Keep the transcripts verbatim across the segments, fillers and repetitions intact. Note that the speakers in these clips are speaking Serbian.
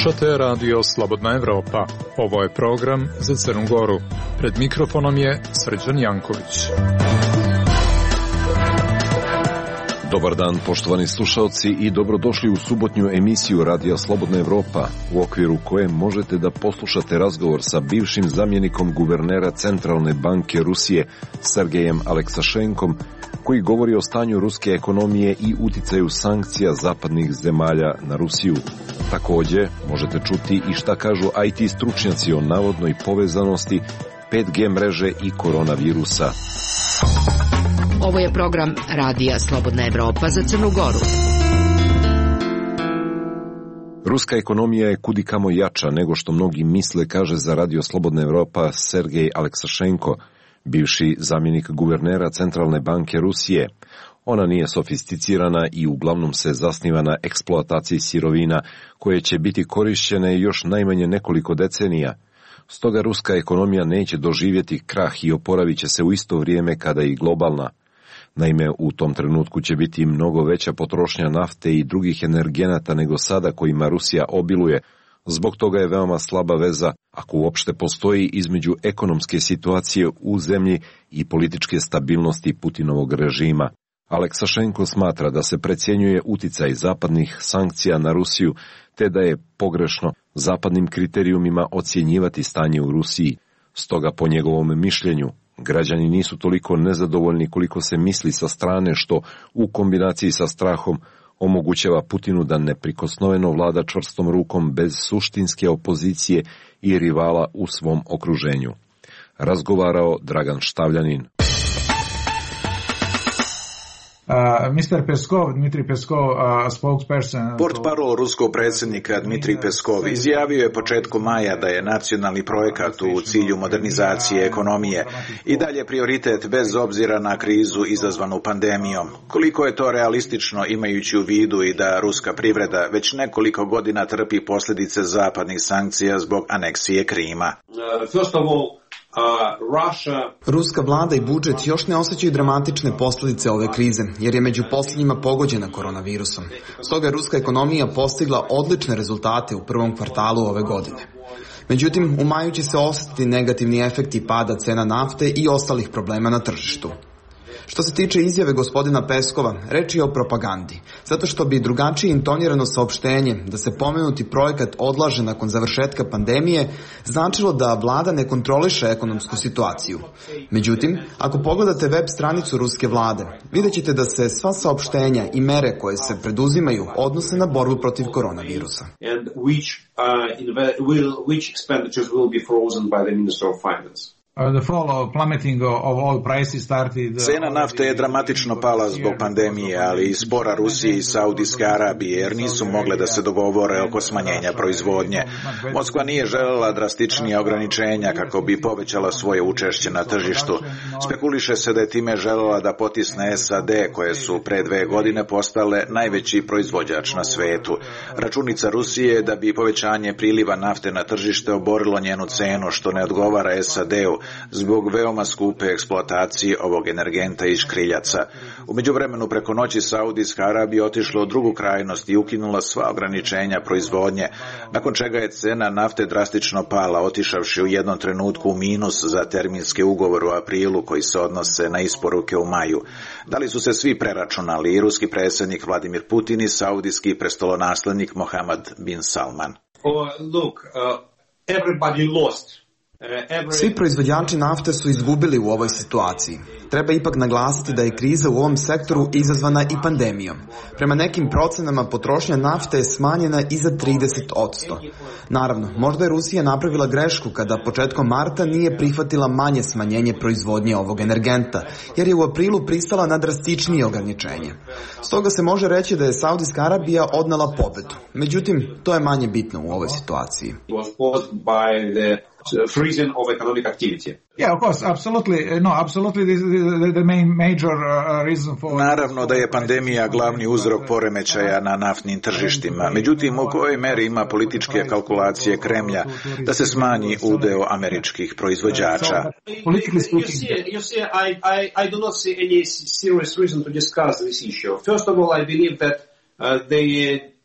Slušate radio Slobodna Evropa. Ovo je program za Crnu Goru. Pred mikrofonom je Srđan Janković. Dobar dan, poštovani slušalci, i dobrodošli u subotnju emisiju radija Slobodna Evropa, u okviru koje možete da poslušate razgovor sa bivšim zamjenikom guvernera Centralne banke Rusije, Sergejem Aleksašenkom, koji govori o stanju ruske ekonomije i uticaju sankcija zapadnih zemalja na Rusiju. Također, možete čuti i šta kažu I T stručnjaci o navodnoj povezanosti pet G mreže i koronavirusa. Ovo je program radija Slobodna Evropa za Crnu Goru. Ruska ekonomija je kudikamo jača nego što mnogi misle, kaže za radio Slobodna Evropa Sergej Aleksašenko, bivši zamjenik guvernera Centralne banke Rusije. Ona nije sofisticirana i uglavnom se zasniva na eksploataciji sirovina koje će biti korišćene još najmanje nekoliko decenija. Stoga ruska ekonomija neće doživjeti krah i oporavit će se u isto vrijeme kada i globalna. Naime, u tom trenutku će biti mnogo veća potrošnja nafte i drugih energenata nego sada kojima Rusija obiluje. Zbog toga je veoma slaba veza, ako uopšte postoji, između ekonomske situacije u zemlji i političke stabilnosti Putinovog režima. Aleksašenko smatra da se precjenjuje uticaj zapadnih sankcija na Rusiju, te da je pogrešno zapadnim kriterijumima ocjenjivati stanje u Rusiji. Stoga, po njegovom mišljenju, građani nisu toliko nezadovoljni koliko se misli sa strane, što u kombinaciji sa strahom omogućava Putinu da neprikosnoveno vlada čvrstom rukom bez suštinske opozicije i rivala u svom okruženju. Razgovarao Dragan Štavljanin. Uh, mister Peskov, Dmitrij Peskov, uh, spokesperson... Portparol ruskog predsjednika Dmitrij Peskov izjavio je početkom maja da je nacionalni projekat u cilju modernizacije ekonomije i dalje prioritet bez obzira na krizu izazvanu pandemijom. Koliko je to realistično, imajući u vidu i da ruska privreda već nekoliko godina trpi posljedice zapadnih sankcija zbog aneksije Krima. Uh, first of all, Uh, Russia... Ruska vlada i budžet još ne osjećaju dramatične posljedice ove krize, jer je među posljednjima pogođena koronavirusom. Stoga je ruska ekonomija postigla odlične rezultate u prvom kvartalu ove godine. Međutim, u maju će se osjetiti negativni efekti pada cena nafte i ostalih problema na tržištu. Što se tiče izjave gospodina Peskova, reč je o propagandi, zato što bi drugačije intonirano saopštenje da se pomenuti projekat odlaže nakon završetka pandemije značilo da vlada ne kontroliše ekonomsku situaciju. Međutim, ako pogledate web stranicu ruske vlade, vidjet ćete da se sva saopštenja i mere koje se preduzimaju odnose na borbu protiv koronavirusa. And which, uh, inve- will, which expenditures will be frozen by the Minister of Finance. Cena nafte je dramatično pala zbog pandemije, ali i spora Rusije i Saudijske Arabije, jer nisu mogle da se dogovore oko smanjenja proizvodnje. Moskva nije željela drastičnija ograničenja kako bi povećala svoje učešće na tržištu. Spekuliše se da je time željela da potisne S A D, koje su pre dve godine postale najveći proizvođač na svetu. Računica Rusije je da bi povećanje priliva nafte na tržište oborilo njenu cenu, što ne odgovara S A D-u, zbog veoma skupe eksploatacije ovog energenta iz škriljaca. U međuvremenu preko noći Saudijska Arabija otišla u drugu krajnost i ukinula sva ograničenja proizvodnje, nakon čega je cena nafte drastično pala, otišavši u jednom trenutku u minus za terminske ugovore u aprilu koji se odnose na isporuke u maju. Da li su se svi preračunali, i ruski predsjednik Vladimir Putin i saudijski prestolonaslednik Mohammed bin Salman? Oh, look, uh, everybody lost. Svi proizvođači nafte su izgubili u ovoj situaciji. Treba ipak naglasiti da je kriza u ovom sektoru izazvana i pandemijom. Prema nekim procenama potrošnja nafte je smanjena i za trideset posto. Naravno, možda je Rusija napravila grešku kada početkom marta nije prihvatila manje smanjenje proizvodnje ovog energenta, jer je u aprilu pristala na drastičnije ograničenje. Stoga se može reći da je Saudijska Arabija odnela pobedu. Međutim, to je manje bitno u ovoj situaciji. Freezing of economic activity. Yeah, of course, absolutely. No, absolutely this is the main major reason for... Naravno da je pandemija glavni uzrok poremećaja na naftnim tržištima. Međutim, u kojoj meri ima političke kalkulacije Kremlja da se smanji udeo američkih proizvođača? You see, you see, I, I, I do not see any serious reason to discuss this issue. First of all, I believe that uh, they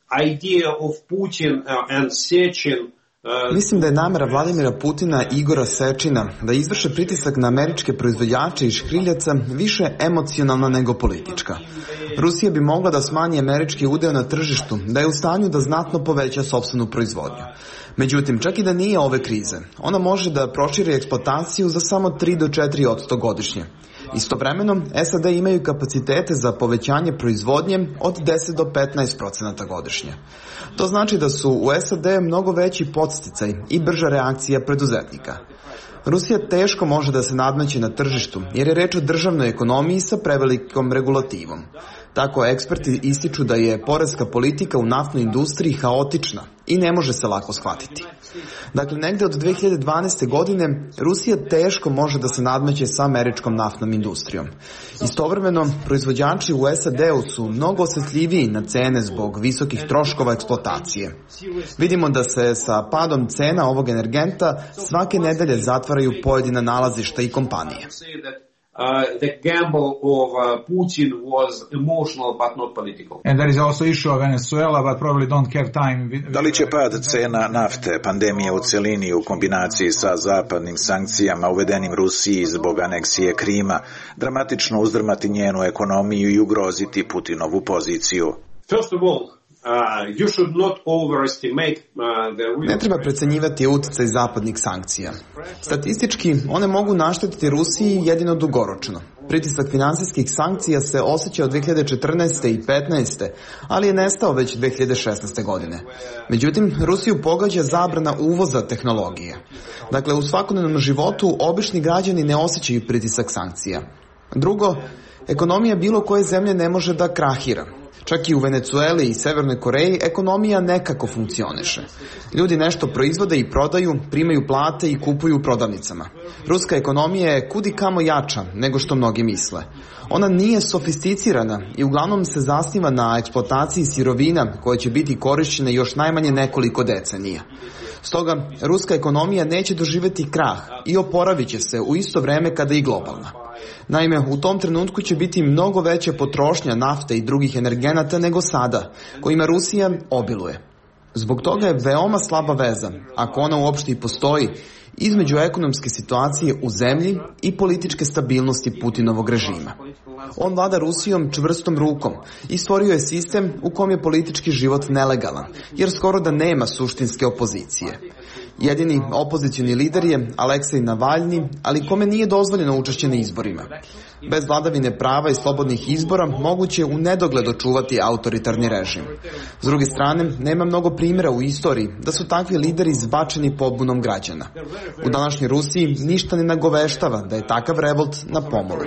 idea of Putin and Sechin. Mislim da je namera Vladimira Putina i Igora Sečina da izvrše pritisak na američke proizvođače i škriljaca više emocionalna nego politička. Rusija bi mogla da smanji američki udeo na tržištu, da je u stanju da znatno poveća sopstvenu proizvodnju. Međutim, čak i da nije ove krize, ona može da proširi eksploataciju za samo tri do četiri posto godišnje. Istovremeno, S A D imaju kapacitete za povećanje proizvodnje od deset do petnaest procenata godišnje. To znači da su u S A D mnogo veći podsticaj i brža reakcija preduzetnika. Rusija teško može da se nadmeće na tržištu, jer je reč o državnoj ekonomiji sa prevelikom regulativom. Tako eksperti ističu da je poreska politika u naftnoj industriji haotična i ne može se lako shvatiti. Dakle, negde od dve hiljade dvanaeste. godine Rusija teško može da se nadmeće sa američkom naftnom industrijom. Istovremeno, proizvođači u S A D-u su mnogo osjetljiviji na cene zbog visokih troškova eksploatacije. Vidimo da se sa padom cena ovog energenta svake nedelje zatvaraju pojedina nalazišta i kompanije. Uh, the gamble of uh, Putin was emotional but not political. And there is also issue of Venezuela, but probably don't have time. With... Da li će pad cena nafte, pandemije u celini u kombinaciji sa zapadnim sankcijama uvedenim Rusiji zbog aneksije Krima dramatično uzdrmati njenu ekonomiju i ugroziti Putinovu poziciju? First of all, Uh, you should not overestimate uh, the real... Ne treba precenjivati utjecaj zapadnih sankcija. Statistički, one mogu naštetiti Rusiji jedino dugoročno. Pritisak finansijskih sankcija se osjeća od dve hiljade četrnaeste. i petnaeste. ali je nestao već dve hiljade šesnaeste. godine. Međutim, Rusiju pogađa zabrana uvoza tehnologije. Dakle, u svakodnevnom životu obični građani ne osjećaju pritisak sankcija. Drugo, ekonomija bilo koje zemlje ne može da krahira. Čak i u Venecueli i Severnoj Koreji ekonomija nekako funkcioniše. Ljudi nešto proizvode i prodaju, primaju plate i kupuju u prodavnicama. Ruska ekonomija je kudikamo jača nego što mnogi misle. Ona nije sofisticirana i uglavnom se zasniva na eksploataciji sirovina koje će biti korišćene još najmanje nekoliko decenija. Stoga, ruska ekonomija neće doživjeti krah i oporavit će se u isto vreme kada i globalna. Naime, u tom trenutku će biti mnogo veća potrošnja nafte i drugih energenata nego sada, kojima Rusija obiluje. Zbog toga je veoma slaba veza, ako ona uopšte i postoji, između ekonomske situacije u zemlji i političke stabilnosti Putinovog režima. On vlada Rusijom čvrstom rukom i stvorio je sistem u kom je politički život nelegalan, jer skoro da nema suštinske opozicije. Jedini opozicioni lider je Aleksej Navalni, ali kome nije dozvoljeno učešće na izborima. Bez vladavine prava i slobodnih izbora moguće je u nedogled očuvati autoritarni režim. S druge strane, nema mnogo primjera u istoriji da su takvi lideri zbačeni pobunom građana. U današnjoj Rusiji ništa ne nagoveštava da je takav revolt na pomolu.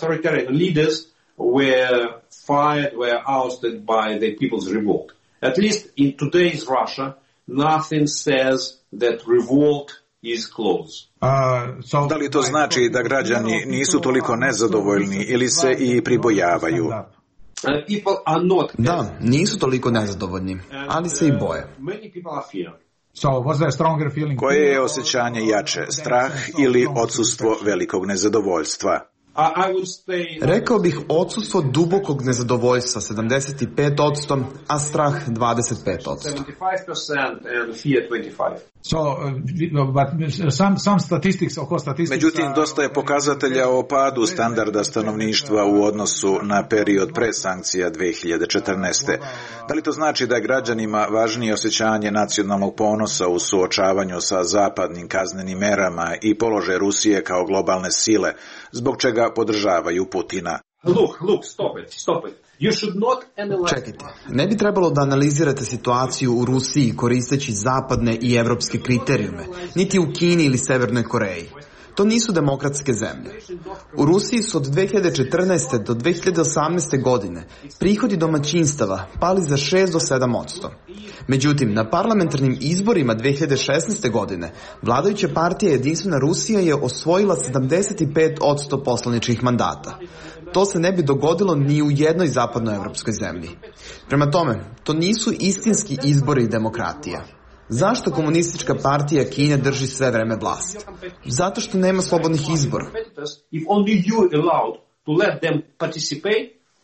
Were fired, were ousted by the people's revolt. At least in today's Russia, nothing says that revolt is close. Uh, so, da li to znači da građani nisu toliko nezadovoljni ili se i pribojavaju? Da, nisu toliko nezadovoljni, ali se i boje. So, was there stronger feeling? Koje je osjećanje jače, strah ili odsustvo velikog nezadovoljstva? Rekao bih odsustvo dubokog nezadovoljstva sedamdeset pet posto, a strah dvadeset pet posto. Međutim, dosta je pokazatelja o padu standarda stanovništva u odnosu na period pre sankcija dve hiljade četrnaeste. Da li to znači da je građanima važnije osjećanje nacionalnog ponosa u suočavanju sa zapadnim kaznenim merama i položaj Rusije kao globalne sile, zbog čega podržavaju Putina? Look, look, stop it, stop it. You should not analyze... Čekajte, ne bi trebalo da analizirate situaciju u Rusiji koristeći zapadne i evropske kriterijume, niti u Kini ili Severnoj Koreji. To nisu demokratske zemlje. U Rusiji su od dve hiljade četrnaeste. do dve hiljade osamnaeste. godine prihodi domaćinstava pali za šest do sedam posto. Međutim, na parlamentarnim izborima dve hiljade šesnaeste. godine vladajuća partija Jedinstvena Rusija je osvojila sedamdeset pet posto poslaničkih mandata. To se ne bi dogodilo ni u jednoj zapadnoevropskoj zemlji. Prema tome, to nisu istinski izbori demokratije. Zašto komunistička partija Kine drži sve vreme vlast? Zato što nema slobodnih izbora.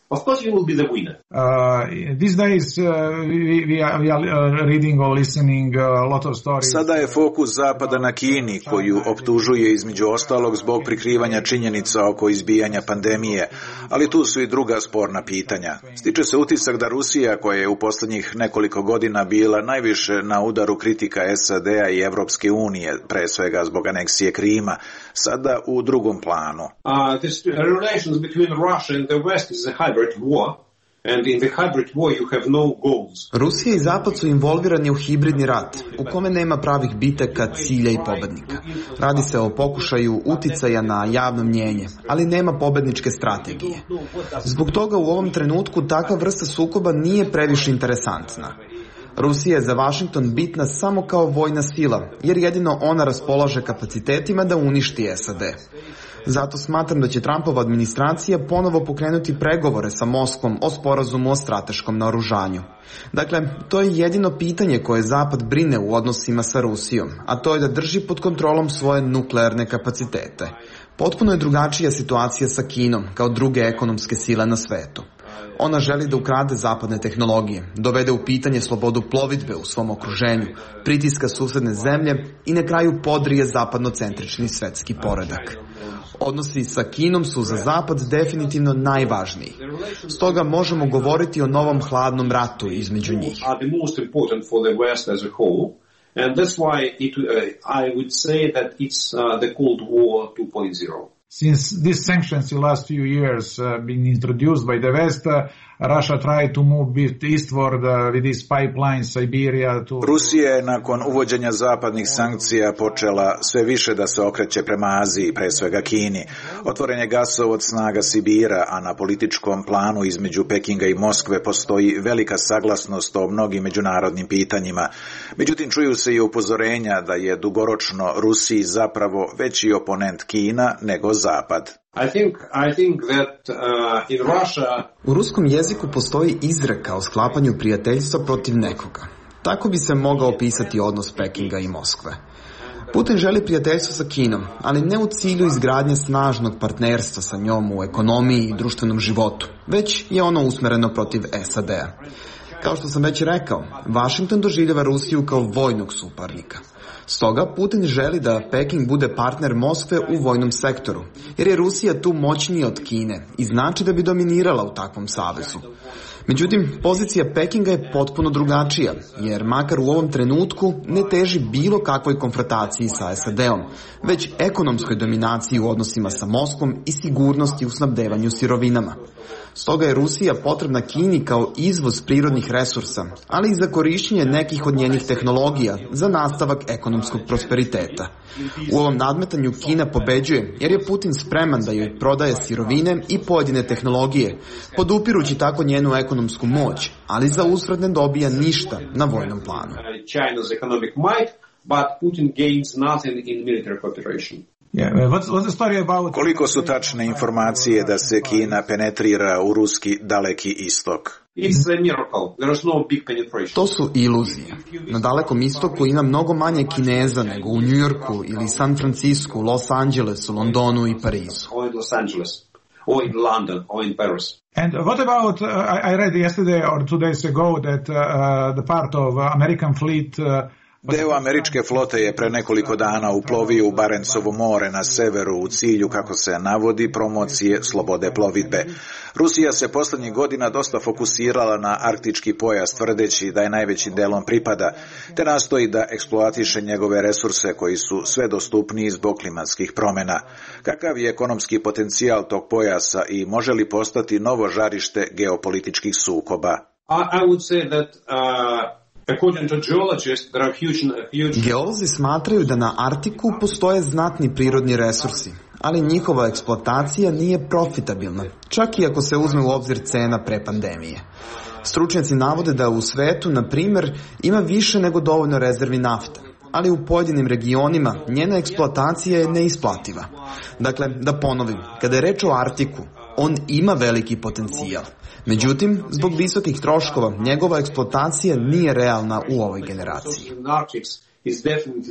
of course you will be the winner. Uh, these days uh, we, we are, we are reading or listening a lot of stories. Sada je fokus Zapada na Kini, koju optužuje između ostalog zbog prikrivanja činjenica oko izbijanja pandemije, ali tu su i druga sporna pitanja. Stiče se utisak da Rusija, koja je u posljednjih nekoliko godina bila najviše na udaru kritika S A D-a i Evropske unije, pre svega zbog aneksije Krima, sada u drugom planu. Uh, this relations between Russia and the West is a hybrid war. And in the hybrid war you have no goals. Rusija i Zapad su involvirani u hibridni rat, u kome nema pravih bitaka, cilja i pobednika. Radi se o pokušaju uticaja na javno mnjenje, ali nema pobedničke strategije. Zbog toga u ovom trenutku takva vrsta sukoba nije previše interesantna. Rusija je za Vašington bitna samo kao vojna sila, jer jedino ona raspolaže kapacitetima da uništi S A D. Zato smatram da će Trumpova administracija ponovo pokrenuti pregovore sa Moskvom o sporazumu o strateškom naoružanju. Dakle, to je jedino pitanje koje Zapad brine u odnosima sa Rusijom, a to je da drži pod kontrolom svoje nuklearne kapacitete. Potpuno je drugačija situacija sa Kinom, kao druge ekonomske sile na svetu. Ona želi da ukrade zapadne tehnologije, dovede u pitanje slobodu plovidbe u svom okruženju, pritiska susedne zemlje i na kraju podrije zapadnocentrični svetski poredak. Odnosi sa Kinom su za Zapad definitivno najvažniji. Stoga možemo govoriti o novom hladnom ratu između njih. And that's why it, uh, I would say that it's uh, the Cold War two point oh. Since these sanctions in the last few years uh, been introduced by the West, uh, Russia tried to move bit eastward uh, with these pipelines, Siberia to... Rusija je nakon uvođenja zapadnih sankcija počela sve više da se okreće prema Aziji, pre svega Kini. Otvoren je gasovod snaga Sibira, a na političkom planu između Pekinga i Moskve postoji velika saglasnost o mnogim međunarodnim pitanjima. Međutim, čuju se i upozorenja da je dugoročno Rusiji zapravo veći oponent Kina nego Zapad. I think, I think that, uh, in Russia... U ruskom jeziku postoji izreka o sklapanju prijateljstva protiv nekoga. Tako bi se mogao opisati odnos Pekinga i Moskve. Putin želi prijateljstvo sa Kinom, ali ne u cilju izgradnje snažnog partnerstva sa njom u ekonomiji i društvenom životu, već je ono usmereno protiv S A D-a. Kao što sam već rekao, Vašington doživljava Rusiju kao vojnog suparnika. Stoga Putin želi da Peking bude partner Moskve u vojnom sektoru, jer je Rusija tu moćnija od Kine i znači da bi dominirala u takvom savezu. Međutim, pozicija Pekinga je potpuno drugačija, jer makar u ovom trenutku ne teži bilo kakvoj konfrontaciji sa S A D-om, već ekonomskoj dominaciji u odnosima sa Moskvom i sigurnosti u snabdevanju sirovinama. Stoga je Rusija potrebna Kini kao izvoz prirodnih resursa, ali i za korišćenje nekih od njenih tehnologija za nastavak ekonomskog prosperiteta. U ovom nadmetanju Kina pobeđuje jer je Putin spreman da joj prodaje sirovine i pojedine tehnologije, podupirući tako njenu ekonomsku moć, ali za uzvrat ne dobija ništa na vojnom planu. China's economic might, but Putin gains nothing in military cooperation. Yeah, what's, what's the story about... Koliko su tačne informacije da se Kina penetrira u ruski daleki istok? It's a miracle. There is no big penetration. To su iluzije. Na Dalekom istoku ima mnogo manje Kineza nego u New Yorku ili San Francisku, Los Angelesu, Londonu i Parizu. Or in Los Angeles, or in London, or in Paris. And what about, uh, I, I read yesterday or two days ago that uh, the part of American fleet... Uh, Deo američke flote je pre nekoliko dana uplovio u Barencovo more na severu u cilju, kako se navodi, promocije slobode plovidbe. Rusija se poslednjih godina dosta fokusirala na arktički pojas, tvrdeći da je najvećim delom pripada, te nastoji da eksploatiše njegove resurse koji su sve dostupniji zbog klimatskih promjena. Kakav je ekonomski potencijal tog pojasa i može li postati novo žarište geopolitičkih sukoba? I, I would say that uh... According to geologists, there are huge, huge... Geolozi smatraju da na Arktiku postoje znatni prirodni resursi, ali njihova eksploatacija nije profitabilna, čak i ako se uzme u obzir cena pre pandemije. Stručnjaci navode da u svetu, na primjer, ima više nego dovoljno rezervi nafte, ali u pojedinim regionima njena eksploatacija je neisplativa. Dakle, da ponovim, kada je reč o Arktiku, on ima veliki potencijal. Međutim, zbog visokih troškova, njegova eksploatacija nije realna u ovoj generaciji.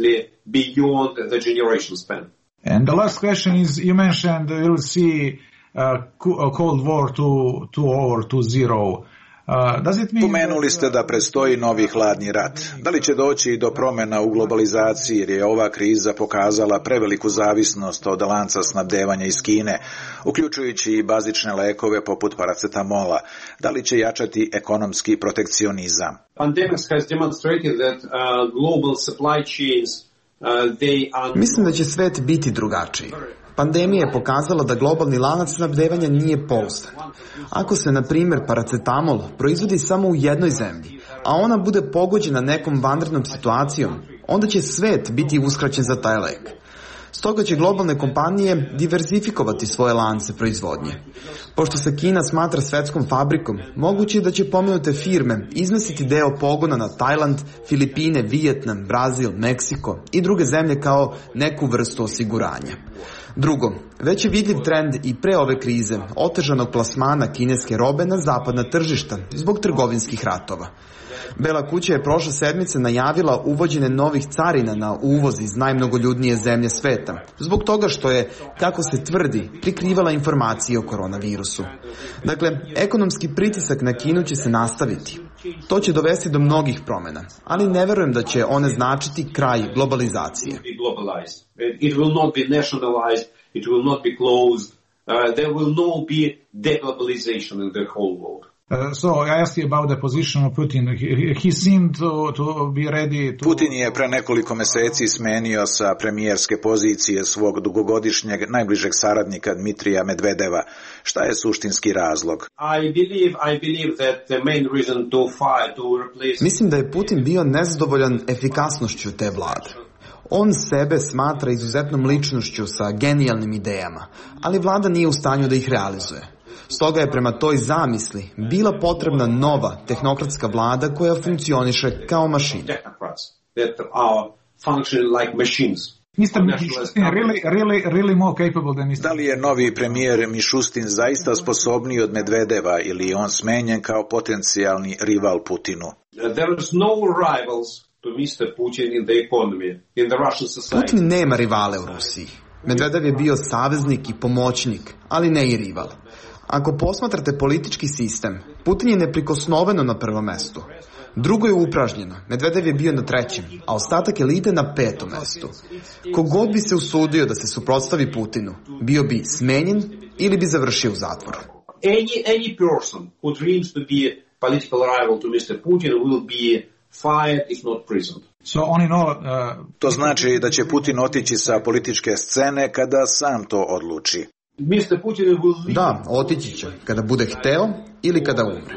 And the last question is, you mentioned you'll see uh, Cold War two point oh or two point oh. Pomenuli ste da predstoji novi hladni rat. Da li će doći i do promjena u globalizaciji jer je ova kriza pokazala preveliku zavisnost od lanca snabdevanja iz Kine, uključujući i bazične lekove poput paracetamola? Da li će jačati ekonomski protekcionizam? Pandemic has demonstrated that uh, global supply chains uh, they are... Mislim da će svet biti drugačiji. Pandemija je pokazala da globalni lanac snabdevanja nije pouzdan. Ako se, na primjer, paracetamol proizvodi samo u jednoj zemlji, a ona bude pogođena nekom vanrednom situacijom, onda će svet biti uskraćen za taj lek. Stoga će globalne kompanije diverzifikovati svoje lance proizvodnje. Pošto se Kina smatra svetskom fabrikom, moguće je da će pomenute firme izmestiti deo pogona na Tajland, Filipine, Vijetnam, Brazil, Meksiko i druge zemlje kao neku vrstu osiguranja. Drugo, već je vidljiv trend i pre ove krize otežanog plasmana kineske robe na zapadna tržišta zbog trgovinskih ratova. Bela kuća je prošle sedmice najavila uvođenje novih carina na uvoz iz najmnogoljudnije zemlje sveta, zbog toga što je, kako se tvrdi, prikrivala informacije o koronavirusu. Dakle, ekonomski pritisak na Kinu će se nastaviti. To će dovesti do mnogih promjena, ali ne verujem da će one značiti kraj globalizacije. It will not be nationalized, it will not be closed, uh, there will not be deglobalization in the whole world. Uh, so I asked you about the position of Putin. He, he seemed to, to be ready to... Putin je pre nekoliko meseci smenio sa premijerske pozicije svog dugogodišnjeg najbližeg saradnika Dmitrija Medvedeva. Šta je suštinski razlog? I believe, I believe that the main reason to fight, to replace... Mislim da je Putin bio nezadovoljan efikasnošću te vlade. On sebe smatra izuzetnom ličnošću sa genijalnim idejama, ali vlada nije u stanju da ih realizuje. Stoga je prema toj zamisli bila potrebna nova tehnokratska vlada koja funkcioniše kao mašina. Da li je novi premijer Mišustin zaista sposobniji od Medvedeva ili je on smenjen kao potencijalni rival Putinu? There is no rivals to mister Putin in the economy, in the Russian society. Putin nema rivale u Rusiji. Medvedev je bio saveznik i pomoćnik, ali ne i rival. Ako posmatrate politički sistem, Putin je neprikosnoveno na prvom mestu. Drugo je upražnjeno, Medvedev je bio na trećem, a ostatak elite na petom mestu. Kogod bi se usudio da se suprotstavi Putinu, bio bi smenjen ili bi završio u zatvoru. Any, any person who dreams to be a political rival to mister Putin will be fired if not prisoned. So on in all, uh... To znači da će Putin otići sa političke scene kada sam to odluči. mister Putin will leave. Da, otići će, kada bude hteo ili kada umre.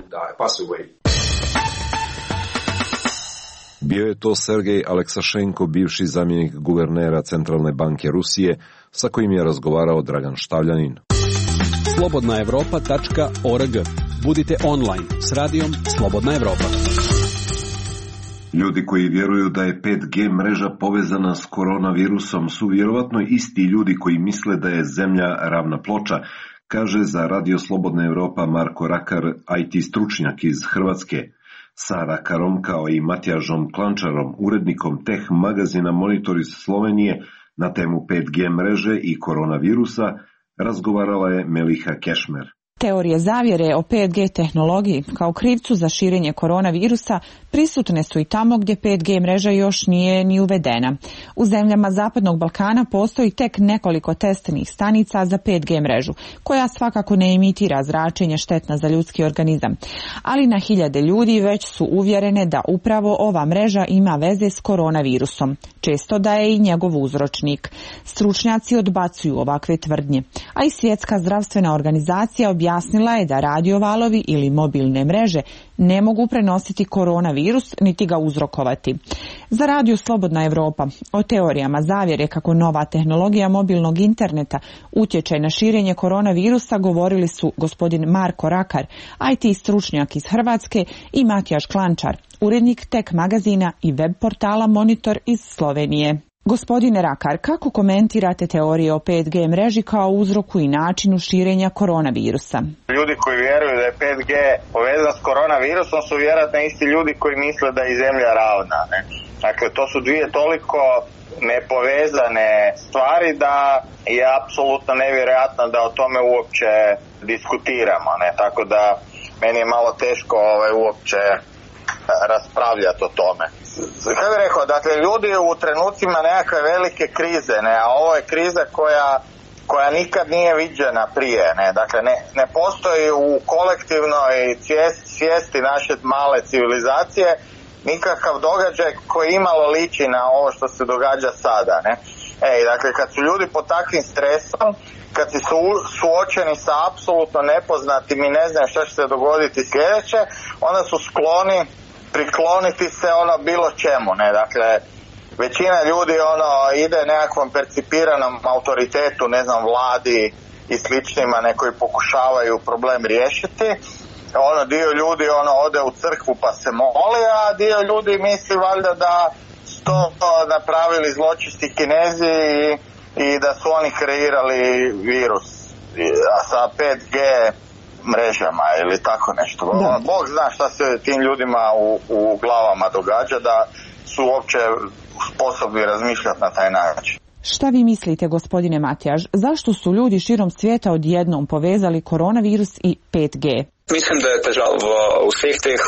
Bio je to Sergej Aleksašenko, bivši zamjenik guvernera Centralne banke Rusije, sa kojim je razgovarao Dragan Štavljanin. slobodna evropa tačka org. Budite online s radijom Slobodna Evropa. Ljudi koji vjeruju da je pet G mreža povezana s koronavirusom su vjerovatno isti ljudi koji misle da je zemlja ravna ploča, kaže za Radio Slobodna Evropa Marko Rakar, I T stručnjak iz Hrvatske. Sa Rakarom kao i Matijažom Klančarom, urednikom teh magazina Monitor iz Slovenije, na temu pet G mreže i koronavirusa razgovarala je Meliha Kešmer. Teorije zavjere o pet G tehnologiji kao krivcu za širenje koronavirusa prisutne su i tamo gdje pet G mreža još nije ni uvedena. U zemljama Zapadnog Balkana postoji tek nekoliko testnih stanica za pet G mrežu, koja svakako ne emitira zračenje štetna za ljudski organizam. Ali na hiljade ljudi već su uvjerene da upravo ova mreža ima veze s koronavirusom, često da je i njegov uzročnik. Stručnjaci odbacuju ovakve tvrdnje, a i Svjetska zdravstvena organizacija objavila Objasnila je da radiovalovi ili mobilne mreže ne mogu prenositi koronavirus niti ga uzrokovati. Za Radio Slobodna Evropa o teorijama zavjere kako nova tehnologija mobilnog interneta utječe na širenje koronavirusa govorili su gospodin Marko Rakar, I T stručnjak iz Hrvatske, i Matijaž Klančar, urednik tek magazina i web portala Monitor iz Slovenije. Gospodine Rakar, kako komentirate teorije o pet G mreži kao uzroku i načinu širenja koronavirusa? Ljudi koji vjeruju da je pet G povezan s koronavirusom su vjerojatno isti ljudi koji misle da je zemlja ravna. Ne? Dakle, to su dvije toliko nepovezane stvari da je apsolutno nevjerojatno da o tome uopće diskutiramo, ne? Tako da meni je malo teško ovaj, uopće raspravljati o tome. Kako bih rekao, dakle, ljudi u trenucima nekakve velike krize, ne? A ovo je kriza koja, koja nikad nije viđena prije, ne? Dakle, ne, ne postoji u kolektivnoj svijesti naše male civilizacije nikakav događaj koji imalo liči na ovo što se događa sada, ne? Ej, dakle, kad su ljudi pod takvim stresom, kad su suočeni sa apsolutno nepoznatim i ne znaju što će se dogoditi sljedeće, onda su skloni prikloniti se ono bilo čemu, ne? Dakle, većina ljudi ono ide nekakvom percipiranom autoritetu, ne znam, vladi i sličnima, ne, koji pokušavaju problem riješiti. Ono, dio ljudi ono ode u crkvu pa se moli, a dio ljudi misli valjda da su to napravili zločisti Kinezi i, i da su oni kreirali virus a sa pet G mrežama ili tako nešto. Da. Bog zna šta se tim ljudima u, u glavama događa da su uopće sposobni razmišljati na taj način. Šta vi mislite, gospodine Matjaž, zašto su ljudi širom svijeta odjednom povezali koronavirus i pet G? Mislim da je težava u svih teh...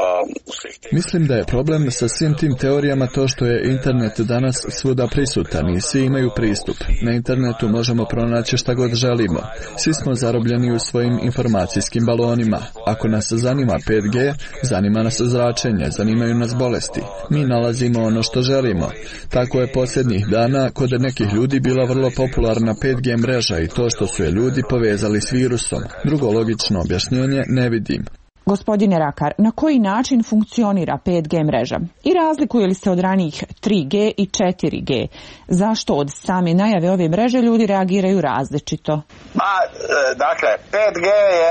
Uh, Mislim da je problem sa svim tim teorijama to što je internet danas svuda prisutan i svi imaju pristup. Na internetu možemo pronaći šta god želimo. Svi smo zarobljeni u svojim informacijskim balonima. Ako nas zanima pet G, zanima nas zračenje, zanimaju nas bolesti. Mi nalazimo ono što želimo. Tako je posljednjih dana kod nekih ljudi bila vrlo popularna pet G mreža i to što su je ljudi povezali s virusom. Drugo logično objašnjenje ne vidim. Gospodine Rakar, na koji način funkcionira pet G mreža? I razlikuje li se od ranijih tri G i četiri G? Zašto od same najave ove mreže ljudi reagiraju različito? Pa, dakle, pet G je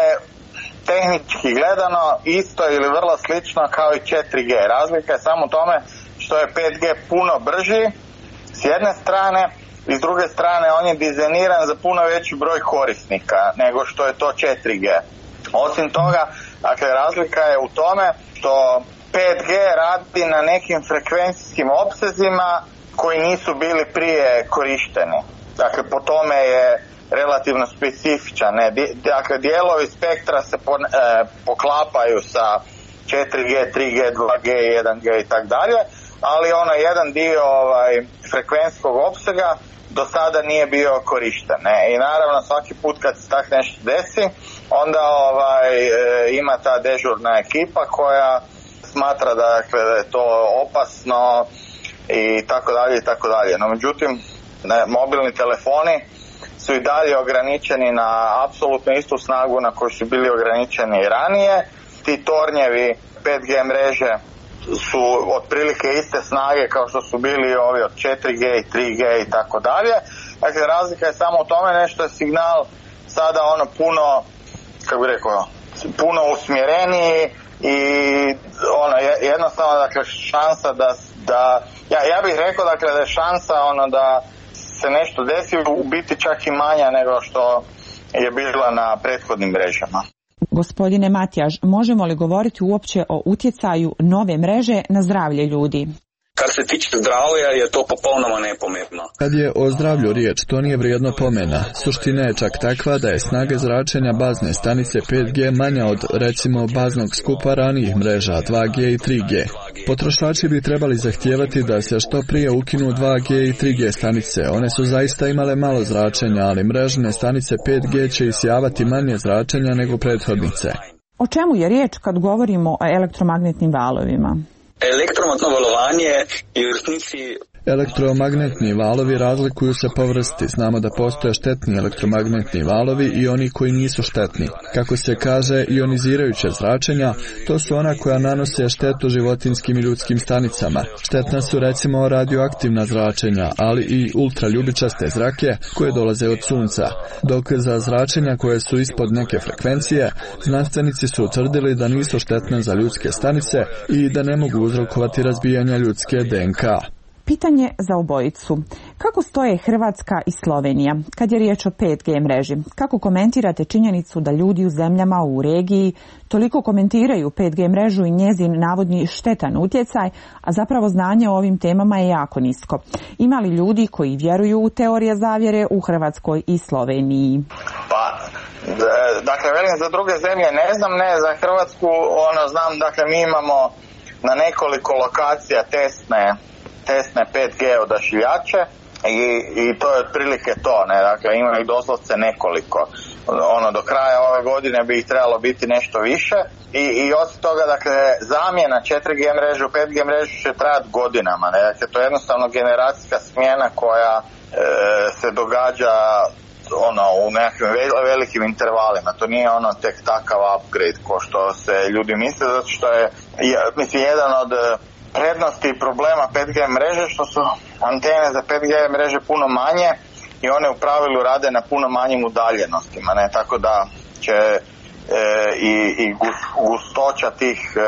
tehnički gledano isto ili vrlo slično kao i četiri G. Razlika je samo u tome što je pet G puno brži s jedne strane i s druge strane on je dizajniran za puno veći broj korisnika nego što je to četiri G. Osim toga, dakle, razlika je u tome što pet G radi na nekim frekvencijskim opsezima koji nisu bili prije korišteni. Dakle, po tome je relativno specifičan. Ne? Dakle, dijelovi spektra se po, e, poklapaju sa četiri G, tri G, dva G, jedan G i tako dalje, ali ono jedan dio ovaj, frekvencijskog opsega do sada nije bio korišten. Ne? I naravno svaki put kad se tak nešto desi, onda ovaj, e, ima ta dežurna ekipa koja smatra da, dakle, da je to opasno i tako dalje i tako dalje. No međutim, ne, mobilni telefoni su i dalje ograničeni na apsolutno istu snagu na koju su bili ograničeni i ranije. Ti tornjevi pet G mreže su otprilike iste snage kao što su bili ovi od četiri G i tri G i tako dalje. Dakle, razlika je samo u tome nešto je signal sada ono puno, kako bih rekao, puno usmjereniji i ono jednostavno, dakle, šansa da, da ja, ja bih rekao, dakle, da je šansa ono da se nešto desi u biti čak i manja nego što je bila na prethodnim mrežama. Gospodine Matjaž, možemo li govoriti uopće o utjecaju nove mreže na zdravlje ljudi? Kar se tiče zdravlja je to popolnoma nepomembno. Kad je o zdravlju riječ, to nije vrijedno pomena. Suština je čak takva da je snaga zračenja bazne stanice pet G manja od, recimo, baznog skupa ranijih mreža dva G i tri G. Potrošači bi trebali zahtijevati da se što prije ukinu dva G i tri G stanice. One su zaista imale malo zračenja, ali mrežne stanice pet G će isijavati manje zračenja nego prethodnice. O čemu je riječ kad govorimo o elektromagnetnim valovima? Elektromagnetno valovanje je u resnici... Elektromagnetni valovi razlikuju se po vrsti. Znamo da postoje štetni elektromagnetni valovi i oni koji nisu štetni. Kako se kaže, ionizirajuća zračenja, to su ona koja nanose štetu životinjskim i ljudskim stanicama. Štetna su recimo radioaktivna zračenja, ali i ultraljubičaste zrake koje dolaze od sunca. Dok za zračenja koje su ispod neke frekvencije, znanstvenici su utvrdili da nisu štetne za ljudske stanice i da ne mogu uzrokovati razbijanje ljudske D N K. Pitanje za obojicu. Kako stoje Hrvatska i Slovenija kad je riječ o pet G mreži? Kako komentirate činjenicu da ljudi u zemljama u regiji toliko komentiraju pet G mrežu i njezin navodni štetan utjecaj, a zapravo znanje o ovim temama je jako nisko? Ima li ljudi koji vjeruju u teorije zavjere u Hrvatskoj i Sloveniji? Pa, dakle, velim za druge zemlje ne znam, ne za Hrvatsku, ono znam, dakle mi imamo na nekoliko lokacija testne testne pet G odašiljače i, i to je otprilike to, ne, dakle ima ih doslovce nekoliko. Ono, do kraja ove godine bi ih trebalo biti nešto više i, i osim toga, dakle, zamjena četiri G mreže u pet G mrežu će trajati godinama, ne, dakle to je jednostavno generacijska smjena koja e, se događa ono u nekakvim velikim intervalima. To nije ono tek takav upgrade ko što se ljudi misle, zato što je, mislim, jedan od prednosti i problema pet G mreže što su antene za pet G mreže puno manje i one u pravilu rade na puno manjim udaljenostima, ne, tako da će e, i, i gustoća tih e,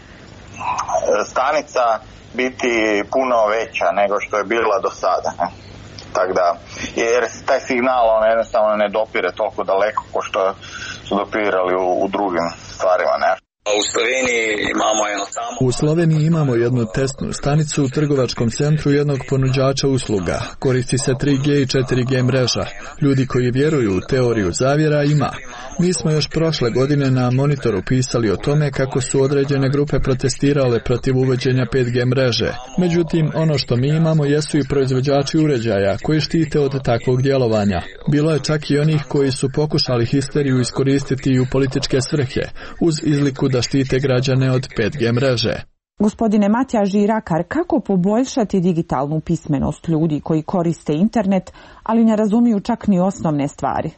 stanica biti puno veća nego što je bila do sada, ne. Tako da, jer taj signal on jednostavno ne dopire toliko daleko kao što su dopirali u, u drugim stvarima, ne. U Sloveniji imamo jedno tamo. U Sloveniji imamo jednu testnu stanicu u trgovačkom centru jednog ponuđača usluga. Koristi se tri G i četiri G mreža. Ljudi koji vjeruju u teoriju zavjera ima. Mi smo još prošle godine na monitoru pisali o tome kako su određene grupe protestirale protiv uvođenja pet G mreže. Međutim, ono što mi imamo jesu i proizvođači uređaja koji štite od takvog djelovanja. Bilo je čak i onih koji su pokušali histeriju iskoristiti i u političke svrhe, uz izliku da štite građane od pet G mreže. Gospodine Matija Žirakar, kako poboljšati digitalnu pismenost ljudi koji koriste internet, ali ne razumiju čak ni osnovne stvari?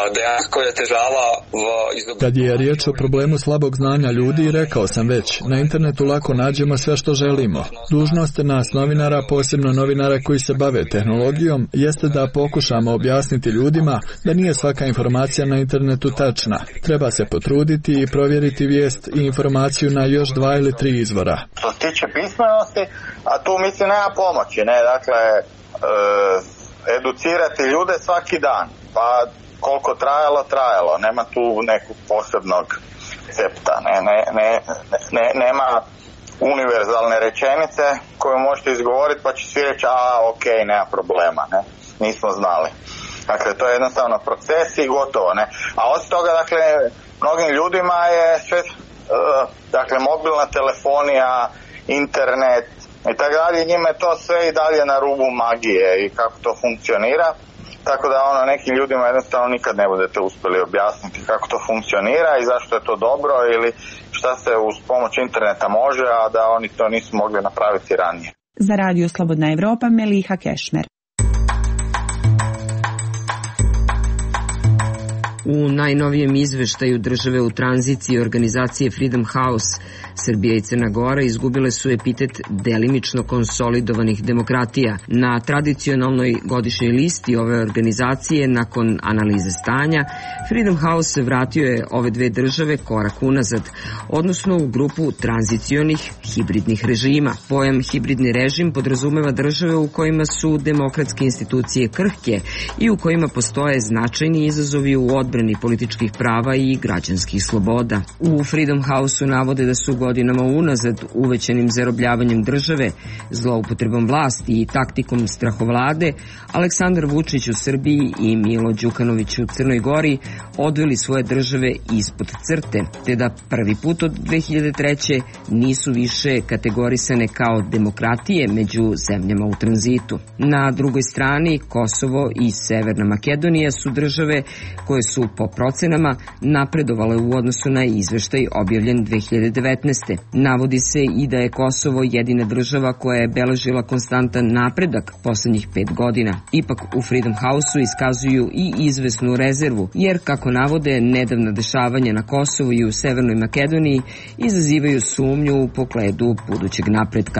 Kad je riječ o problemu slabog znanja ljudi, rekao sam već, na internetu lako nađemo sve što želimo. Dužnost nas novinara, posebno novinara koji se bave tehnologijom, jeste da pokušamo objasniti ljudima da nije svaka informacija na internetu tačna. Treba se potruditi i provjeriti vijest i informaciju na još dva ili tri izvora. Što se tiče pismenosti, a tu mislim nema pomoći, ne, dakle, e, educirati ljude svaki dan, pa koliko trajalo, trajalo, nema tu nekog posebnog recepta, ne, ne, ne, ne, nema univerzalne rečenice koju možete izgovoriti pa će svi reći, a ok, nema problema, ne, nismo znali. Dakle, to je jednostavno proces i gotovo, ne, a osim toga, dakle, mnogim ljudima je sve, dakle, mobilna telefonija, internet i tako dalje, njima je to sve i dalje na rubu magije i kako to funkcionira, tako da ono nekim ljudima jednostavno nikad ne budete uspjeli objasniti kako to funkcionira i zašto je to dobro ili šta se uz pomoć interneta može, a da oni to nisu mogli napraviti ranije. Za Radio Slobodna Evropa, Meliha Kešmer. U najnovijem izveštaju države u tranziciji organizacije Freedom House, Srbija i Crna Gora izgubile su epitet delimično konsolidovanih demokratija. Na tradicionalnoj godišnjoj listi ove organizacije, nakon analize stanja, Freedom House vratio je ove dve države korak unazad, odnosno u grupu tranzicionih hibridnih režima. Pojam hibridni režim podrazumeva države u kojima su demokratske institucije krhke i u kojima postoje značajni izazovi u odbrani političkih prava i građanskih sloboda. U Freedom House-u navode da su godinama unazad uvećanim zarobljavanjem države, zloupotrebom vlasti i taktikom strahovlade Aleksandar Vučić u Srbiji i Milo Đukanović u Crnoj Gori odveli svoje države ispod crte, te da prvi put od dve hiljade treće nisu više kategorisane kao demokratije među zemljama u tranzitu. Na drugoj strani Kosovo i Severna Makedonija su države koje su po procenama napredovale u odnosu na izveštaj objavljen dve hiljade devetnaeste. Navodi se i da je Kosovo jedina država koja je beležila konstantan napredak poslednjih pet godina. Ipak u Freedom House-u iskazuju i izvesnu rezervu, jer kako navode, nedavna dešavanja na Kosovu i u Severnoj Makedoniji izazivaju sumnju u pogledu budućeg napretka.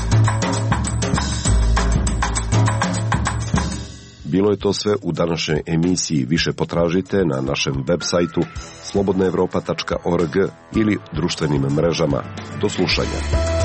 Bilo je to sve u današnjoj emisiji. Više potražite na našem web sajtu slobodna evropa tačka org ili društvenim mrežama. Do slušanja.